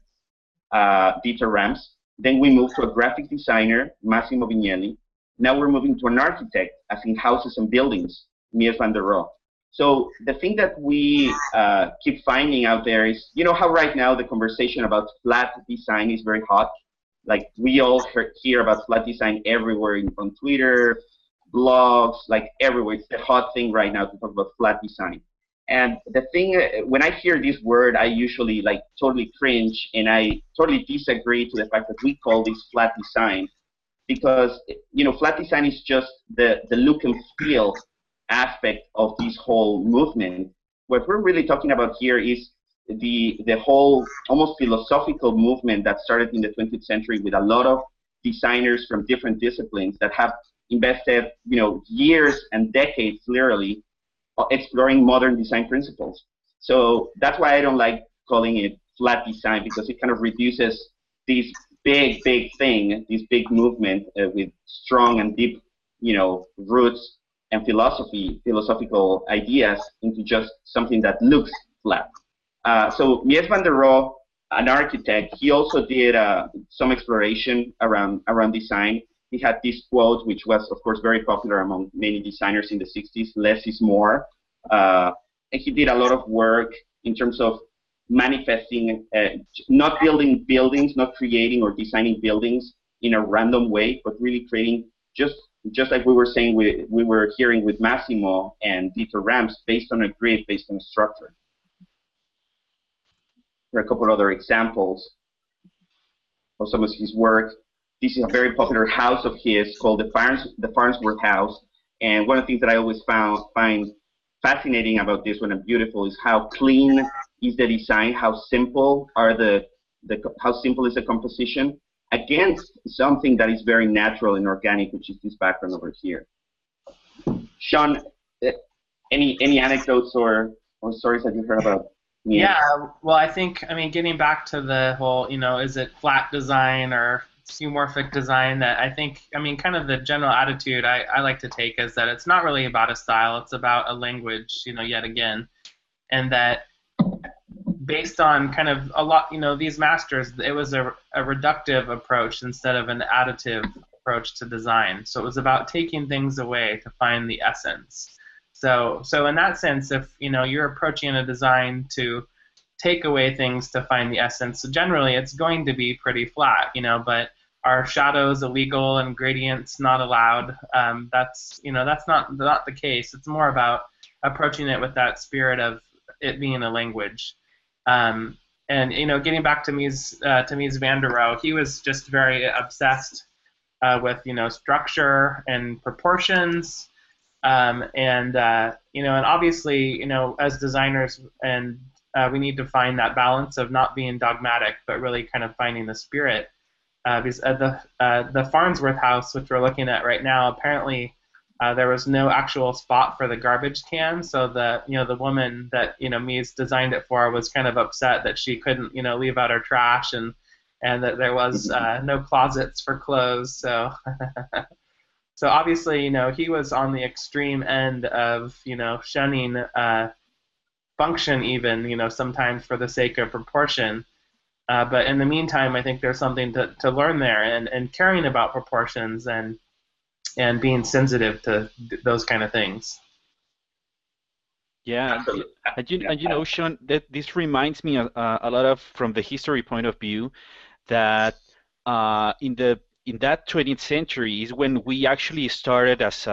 Dieter Rams. Then we moved to a graphic designer, Massimo Vignelli. Now we're moving to an architect, as in houses and buildings, Mies van der Rohe. So the thing that we keep finding out there is, you know how right now the conversation about flat design is very hot? Like we all hear about flat design everywhere on Twitter, blogs, like everywhere. It's the hot thing right now to talk about flat design. And the thing, when I hear this word, I usually like totally cringe, and I totally disagree to the fact that we call this flat design, because you know, flat design is just the look and feel aspect of this whole movement. What we're really talking about here is the whole almost philosophical movement that started in the 20th century with a lot of designers from different disciplines that have invested, you know, years and decades literally exploring modern design principles. So that's why I don't like calling it flat design, because it kind of reduces this big thing, this big movement with strong and deep, you know, roots and philosophical ideas into just something that looks flat. So Mies van der Rohe, an architect, he also did some exploration around design. He had this quote, which was, of course, very popular among many designers in the 60s, less is more. And he did a lot of work in terms of manifesting, not building buildings, not creating or designing buildings in a random way, but really creating, just like we were saying, we were hearing with Massimo and Dieter Rams, based on a grid, based on a structure. There are a couple other examples of some of his work. This is a very popular house of his called the Farnsworth House. And one of the things that I always find fascinating about this one and beautiful is how clean is the design, how simple are how simple is the composition against something that is very natural and organic, which is this background over here. Sean, any anecdotes or stories that you heard about? Yeah, well, I mean, getting back to the whole, you know, is it flat design or skeuomorphic design, that I mean, kind of the general attitude I like to take is that it's not really about a style, it's about a language, you know, yet again. And that based on kind of a lot, you know, these masters, it was a reductive approach instead of an additive approach to design. So it was about taking things away to find the essence. So in that sense, if you know you're approaching a design to take away things to find the essence, so generally it's going to be pretty flat, you know. But are shadows illegal and gradients not allowed? That's not the case. It's more about approaching it with that spirit of it being a language. And getting back to Mies van der Rohe, he was just very obsessed with structure and proportions, and obviously as designers and we need to find that balance of not being dogmatic, but really kind of finding the spirit. Because the Farnsworth house, which we're looking at right now, apparently there was no actual spot for the garbage can, so the woman that Mies designed it for was kind of upset that she couldn't leave out her trash, and that there was no closets for clothes. So so obviously he was on the extreme end of shunning function even sometimes for the sake of proportion. But in the meantime, I think there's something to learn there, and caring about proportions and being sensitive to those kind of things. Yeah, and Sean, that this reminds me a lot of, from the history point of view, that in that 20th century is when we actually started as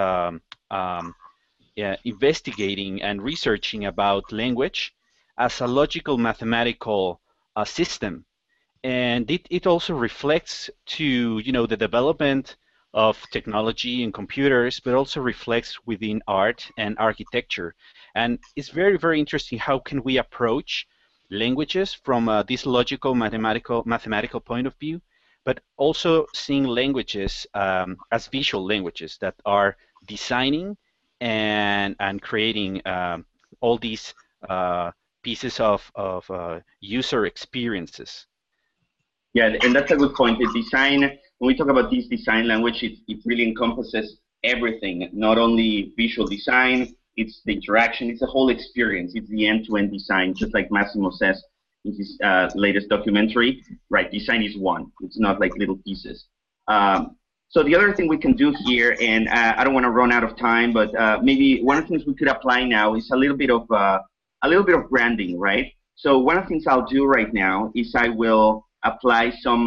investigating and researching about language as a logical mathematical system, and it also reflects to the development of technology and computers, but also reflects within art and architecture. And it's very, very interesting how can we approach languages from this logical mathematical point of view, but also seeing languages as visual languages that are designing and creating all these pieces of user experiences. Yeah, and that's a good point. The design, when we talk about this design language, it really encompasses everything, not only visual design, it's the interaction, it's the whole experience, it's the end-to-end design, just like Massimo says in his latest documentary, right? Design is one, it's not like little pieces. So the other thing we can do here, and I don't want to run out of time, but maybe one of the things we could apply now is a little bit of branding, right? So one of the things I'll do right now is I will apply some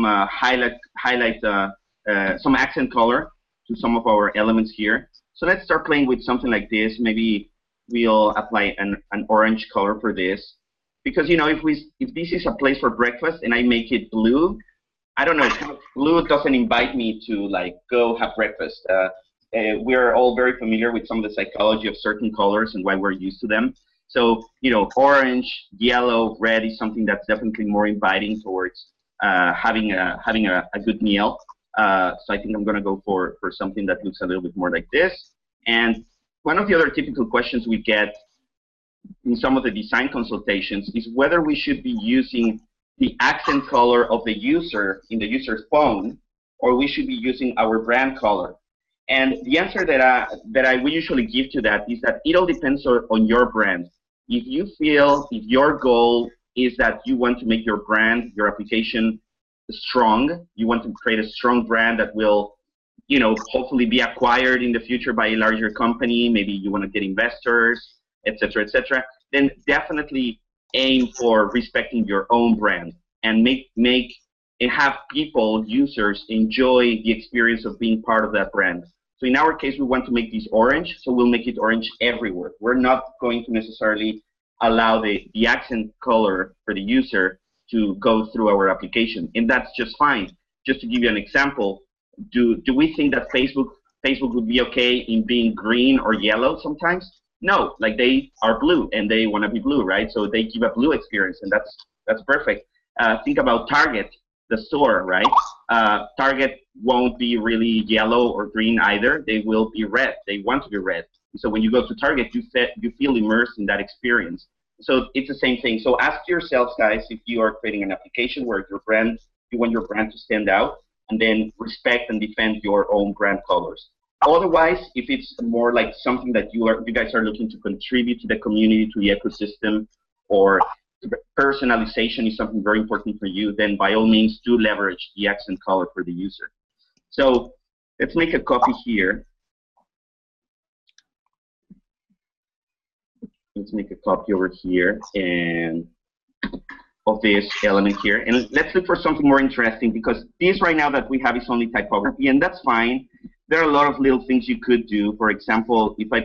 some accent color to some of our elements here. So let's start playing with something like this. Maybe we'll apply an orange color for this, because if this is a place for breakfast and I make it blue, I don't know, kind of blue doesn't invite me to like go have breakfast. We're all very familiar with some of the psychology of certain colors and why we're used to them. So orange, yellow, red is something that's definitely more inviting towards having a good meal. So I think I'm going to go for something that looks a little bit more like this. And one of the other typical questions we get in some of the design consultations is whether we should be using the accent color of the user in the user's phone, or we should be using our brand color. And the answer that I will usually give to that is that it all depends on your brand. If your goal is that you want to make your brand, your application strong, you want to create a strong brand that will, hopefully be acquired in the future by a larger company, maybe you want to get investors, etc., then definitely aim for respecting your own brand and have users enjoy the experience of being part of that brand. So in our case, we want to make this orange, so we'll make it orange everywhere. We're not going to necessarily allow the accent color for the user to go through our application, and that's just fine. Just to give you an example, do we think that Facebook would be okay in being green or yellow sometimes? No, like they are blue and they want to be blue, right? So they give a blue experience, and that's perfect. Think about Target, the store, right? Target won't be really yellow or green either. They will be red. They want to be red. So when you go to Target, you feel immersed in that experience. So it's the same thing. So ask yourselves, guys, if you are creating an application where you want your brand to stand out, and then respect and defend your own brand colors. Otherwise, if it's more like something that you guys are looking to contribute to the community, to the ecosystem, or personalization is something very important for you, then by all means do leverage the accent color for the user. So let's make a copy here. Let's make a copy over here, and of this element here. And let's look for something more interesting, because this right now that we have is only typography, and that's fine. There are a lot of little things you could do. For example, if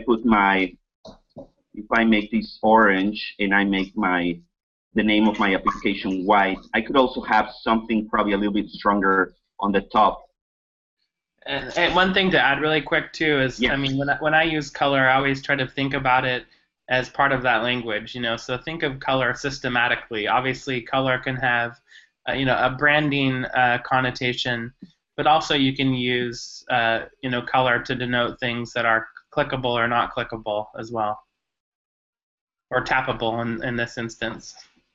I make this orange and I make the name of my application white, I could also have something probably a little bit stronger on the top. And one thing to add really quick too is, I mean, when I use color, I always try to think about it as part of that language, you know. So think of color systematically. Obviously, color can have, you know, a branding connotation, but also you can use, you know, color to denote things that are clickable or not clickable as well, or tappable in this instance.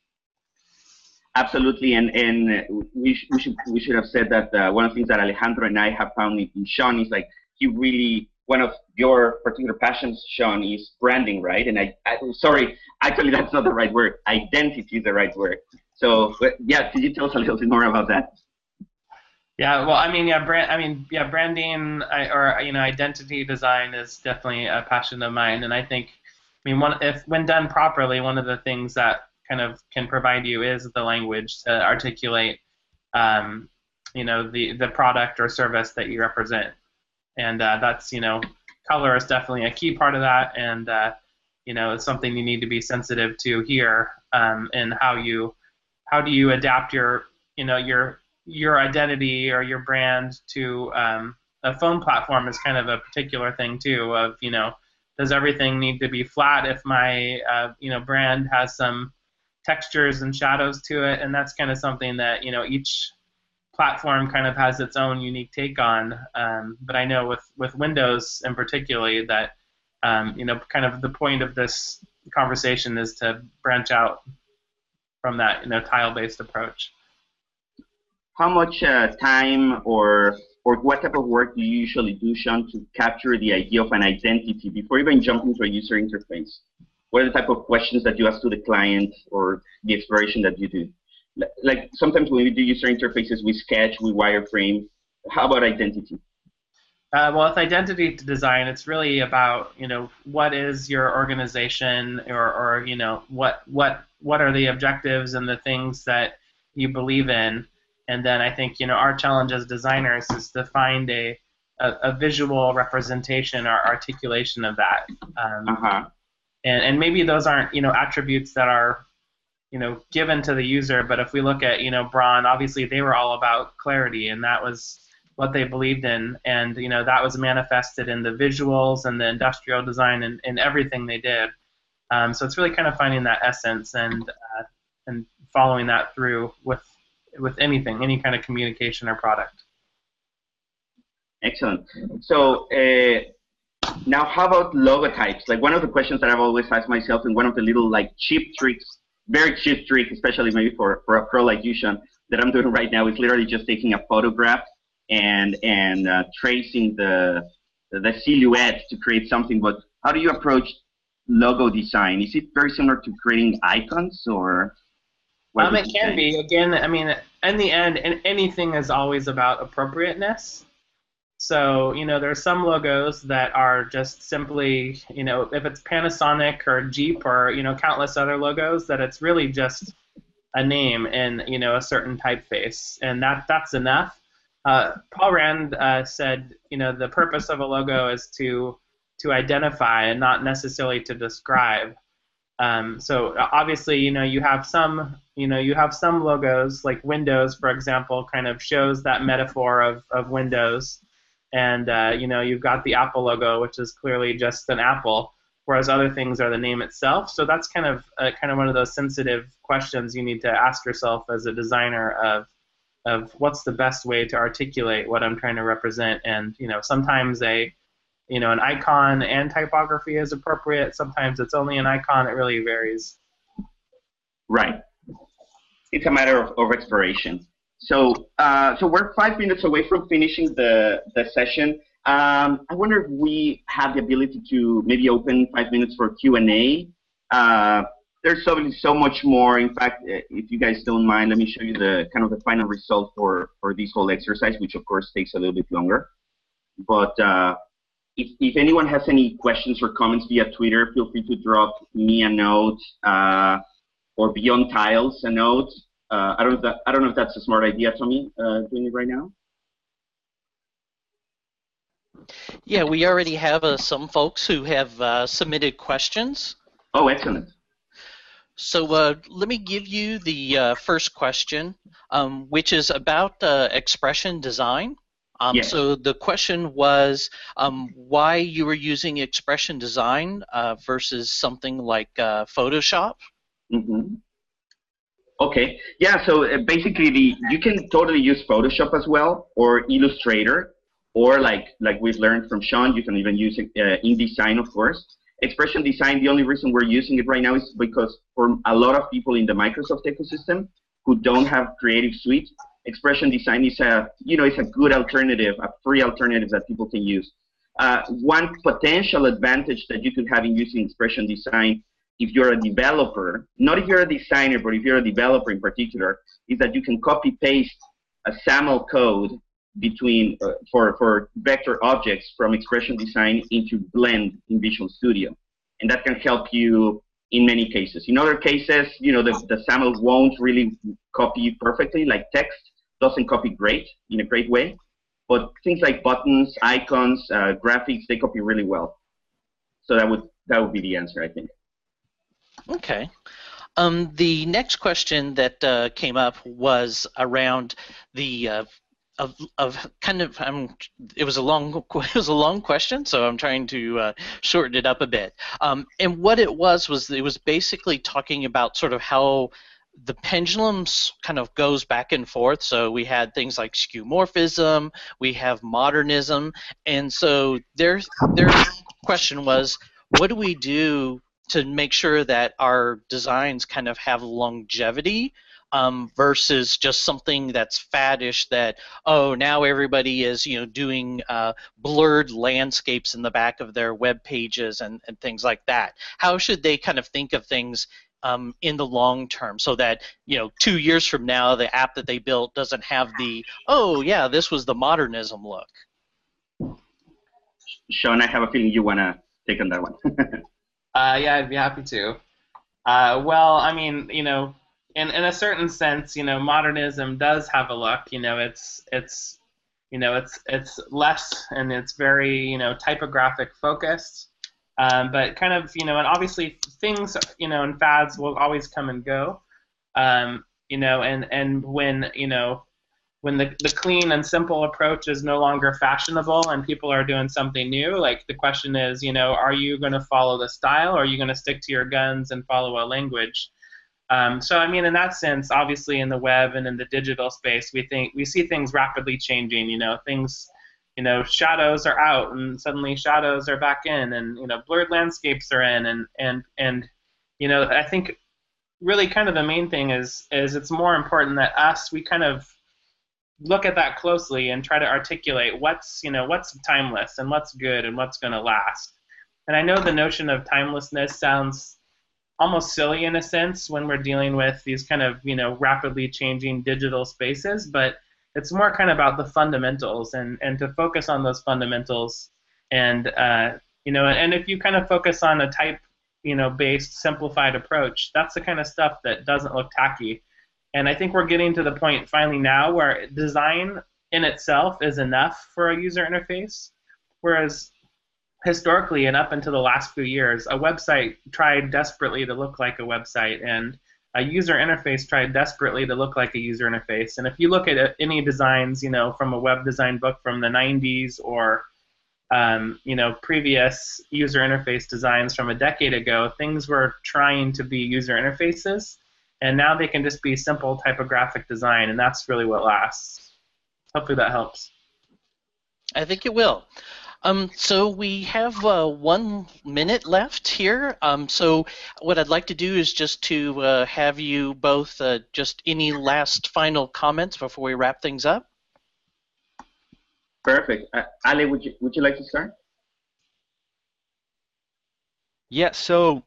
Absolutely, and we should have said that one of the things that Alejandro and I have found in Sean is, like, he really, one of your particular passions, Sean, is branding, right? And sorry, actually that's not the right word. Identity is the right word. So yeah, could you tell us a little bit more about that? Yeah, well, I mean, branding or, you know, identity design is definitely a passion of mine, and I think, I mean, when done properly, one of the things that kind of can provide you is the language to articulate, you know, the product or service that you represent, and that's, you know, color is definitely a key part of that, and you know, it's something you need to be sensitive to here, and how do you adapt your, you know, your identity or your brand to a phone platform is kind of a particular thing too. Of, you know, does everything need to be flat if my you know, brand has some textures and shadows to it? And that's kind of something that, you know, each platform kind of has its own unique take on. But I know with Windows in particular that, you know, kind of the point of this conversation is to branch out from that, you know, tile-based approach. How much time or what type of work do you usually do, Sean, to capture the idea of an identity before even jumping to a user interface? What are the type of questions that you ask to the client, or the exploration that you do? Like sometimes when we do user interfaces, we sketch, we wireframe. How about identity? Well, with identity design, it's really about, you know, what is your organization, or you know, what are the objectives and the things that you believe in. And then I think, you know, our challenge as designers is to find a visual representation or articulation of that. And maybe those aren't, you know, attributes that are, you know, given to the user, but if we look at, you know, Braun, obviously they were all about clarity, and that was what they believed in, and, you know, that was manifested in the visuals and the industrial design and everything they did. So it's really kind of finding that essence and following that through with anything, any kind of communication or product. Excellent. So now how about logotypes? Like, one of the questions that I've always asked myself, and one of the little, like, cheap tricks, very cheap trick, especially maybe for a pro like you, Sean, that I'm doing right now, is literally just taking a photograph and tracing the silhouette to create something. But how do you approach logo design? Is it very similar to creating icons, or? It can be. Again, I mean, in the end, anything is always about appropriateness. So, you know, there's some logos that are just simply, you know, if it's Panasonic or Jeep or, you know, countless other logos, that it's really just a name and, you know, a certain typeface, and that's enough. Paul Rand said, you know, the purpose of a logo is to identify and not necessarily to describe. So obviously, you know, you have some logos, like Windows, for example, kind of shows that metaphor of Windows, and you know, you've got the Apple logo, which is clearly just an apple, whereas other things are the name itself. So that's kind of one of those sensitive questions you need to ask yourself as a designer of what's the best way to articulate what I'm trying to represent. And, you know, sometimes an icon and typography is appropriate. Sometimes it's only an icon. It really varies. Right. It's a matter of exploration. So we're 5 minutes away from finishing the session. I wonder if we have the ability to maybe open 5 minutes for Q&A. There's so much more. In fact, if you guys don't mind, let me show you the final result for this whole exercise, which of course takes a little bit longer. But if anyone has any questions or comments via Twitter, feel free to drop me a note. or beyond tiles and nodes. I don't know if that's a smart idea, Tommy, doing it right now. Yeah, we already have some folks who have submitted questions. Oh, excellent. So let me give you the first question, which is about expression design. Yes. So the question was why you were using expression design versus something like Photoshop. Mm-hmm. Okay. Yeah. So basically, you can totally use Photoshop as well, or Illustrator, or like we've learned from Sean, you can even use InDesign, of course. Expression design, the only reason we're using it right now is because for a lot of people in the Microsoft ecosystem who don't have Creative Suite, expression design is it's a good alternative, a free alternative that people can use. One potential advantage that you could have in using expression design, if you're a developer, not if you're a designer, but if you're a developer in particular, is that you can copy paste a SAML code between for vector objects from expression design into Blend in Visual Studio, and that can help you in many cases. In other cases, the SAML won't really copy perfectly, like text doesn't copy in a great way, but things like buttons, icons, graphics, they copy really well. So that would be the answer, I think. Okay. The next question that came up was around the of kind of it was a long question, so I'm trying to shorten it up a bit. And what it was basically talking about sort of how the pendulum kind of goes back and forth. So we had things like skeuomorphism, we have modernism, and so their question was, what do we do to make sure that our designs kind of have longevity versus just something that's faddish that, oh, now everybody is doing blurred landscapes in the back of their web pages and things like that. How should they kind of think of things in the long term so that 2 years from now the app that they built doesn't have the, oh yeah, this was the modernism look? Sean, I have a feeling you want to take on that one. Yeah, I'd be happy to. Well, I mean, in a certain sense, modernism does have a look. It's less, and it's very typographic focused. But kind of and obviously things and fads will always come and go. And when the clean and simple approach is no longer fashionable and people are doing something new, like the question is, are you going to follow the style, or are you going to stick to your guns and follow a language? So I mean, in that sense, obviously in the web and in the digital space, we see things rapidly changing. Things, shadows are out and suddenly shadows are back in, and blurred landscapes are in, and I think really kind of the main thing is it's more important that we kind of look at that closely and try to articulate what's timeless and what's good and what's going to last. And I know the notion of timelessness sounds almost silly in a sense when we're dealing with these kind of rapidly changing digital spaces, but it's more kind of about the fundamentals and to focus on those fundamentals, and and if you kind of focus on a type based simplified approach, that's the kind of stuff that doesn't look tacky. And I think we're getting to the point finally now where design in itself is enough for a user interface, whereas historically and up until the last few years, a website tried desperately to look like a website, and a user interface tried desperately to look like a user interface. And if you look at any designs, from a web design book from the 90s or previous user interface designs from a decade ago, things were trying to be user interfaces. And now they can just be simple typographic design, and that's really what lasts. Hopefully that helps. I think it will. So we have 1 minute left here. So what I'd like to do is just to have you both just any last final comments before we wrap things up. Perfect. Ale, would you like to start? Yeah. So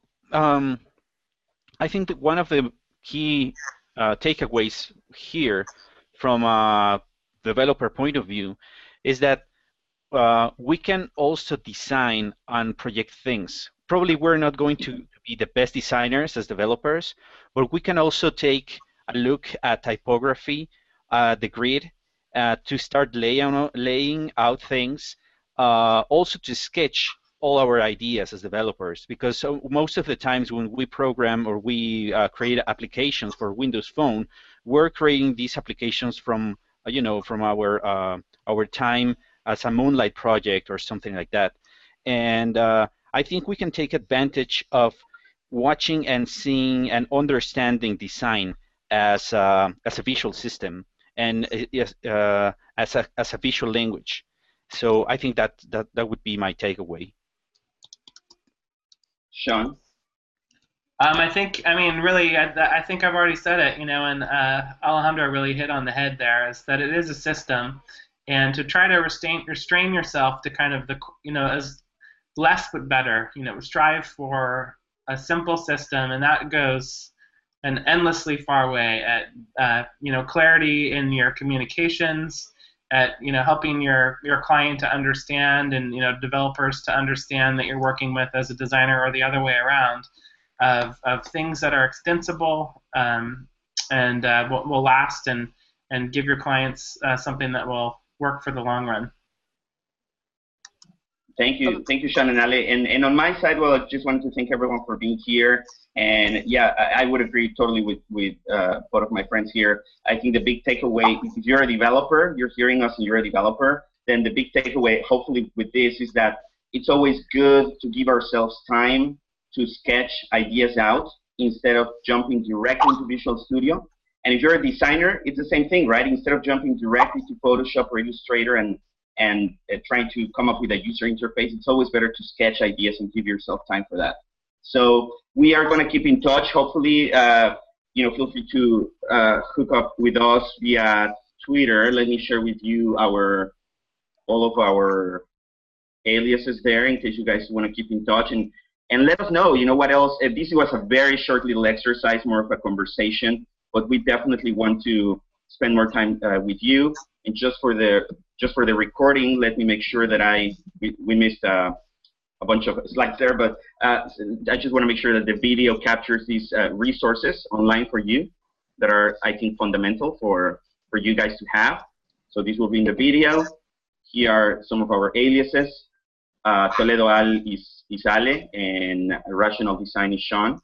I think that one of the key takeaways here from a developer point of view is that we can also design and project things. Probably we're not going to be the best designers as developers, but we can also take a look at typography, the grid, to start laying out things, also to sketch all our ideas as developers, because most of the times when we program or we create applications for Windows Phone, we're creating these applications from from our time as a Moonlight project or something like that. And I think we can take advantage of watching and seeing and understanding design as a visual system and as a visual language. So I think that would be my takeaway. Sean? I think I've already said it, and Alejandro really hit on the head there, is that it is a system, and to try to restrain yourself to kind of as less but better, strive for a simple system, and that goes an endlessly far way at, clarity in your communications, at, helping your client to understand and, developers to understand that you're working with as a designer, or the other way around, of things that are extensible and will last and give your clients something that will work for the long run. Thank you, Sean and Ale. And on my side, well, I just wanted to thank everyone for being here. And yeah, I would agree totally with both of my friends here. I think the big takeaway, if you're a developer, you're hearing us and you're a developer, then the big takeaway, hopefully, with this is that it's always good to give ourselves time to sketch ideas out instead of jumping directly into Visual Studio. And if you're a designer, it's the same thing, right? Instead of jumping directly to Photoshop or Illustrator and trying to come up with a user interface, it's always better to sketch ideas and give yourself time for that. So we are going to keep in touch. Hopefully, feel free to hook up with us via Twitter. Let me share with you all of our aliases there in case you guys want to keep in touch. And let us know, what else. This was a very short little exercise, more of a conversation, but we definitely want to spend more time with you. And just for the recording, let me make sure that we missed a bunch of slides there, but I just want to make sure that the video captures these resources online for you that are, I think, fundamental for you guys to have. So this will be in the video. Here are some of our aliases. Toledo Al is Ale, and Rational Design is Sean.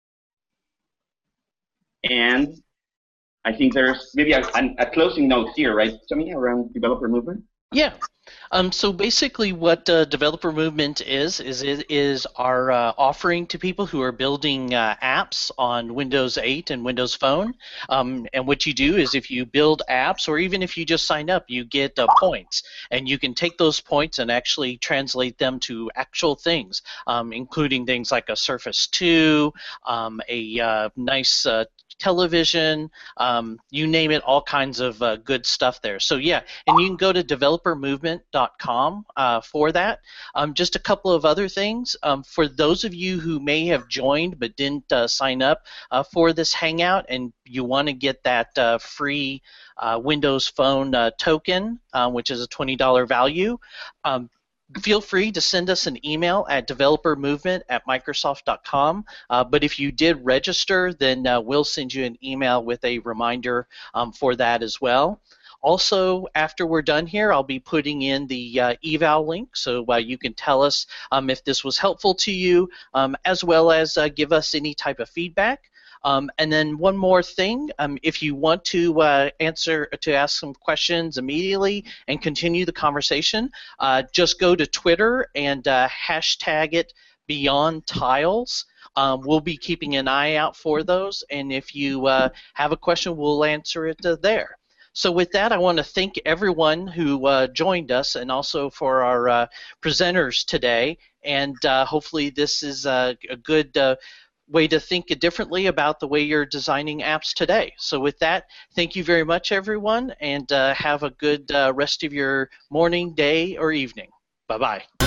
And I think there's maybe a closing note here, right, Tommy, around developer movement? Yeah. So basically what Developer Movement is it is our offering to people who are building apps on Windows 8 and Windows Phone. And what you do is if you build apps, or even if you just sign up, you get points. And you can take those points and actually translate them to actual things, including things like a Surface 2, a nice television, you name it, all kinds of good stuff there. So yeah, and you can go to developermovement.com for that. Just a couple of other things. For those of you who may have joined but didn't sign up for this Hangout, and you want to get that free Windows Phone token, which is a $20 value, feel free to send us an email at developermovement@microsoft.com. But if you did register, then we'll send you an email with a reminder for that as well. Also, after we're done here, I'll be putting in the eval link, so you can tell us if this was helpful to you, as well as give us any type of feedback. And then one more thing, if you want to ask some questions immediately and continue the conversation, just go to Twitter and hashtag it BeyondTiles. We'll be keeping an eye out for those, and if you have a question, we'll answer it there. So with that, I want to thank everyone who joined us, and also for our presenters today, and hopefully this is a good way to think differently about the way you're designing apps today. So with that, thank you very much, everyone, and have a good rest of your morning, day, or evening. Bye-bye.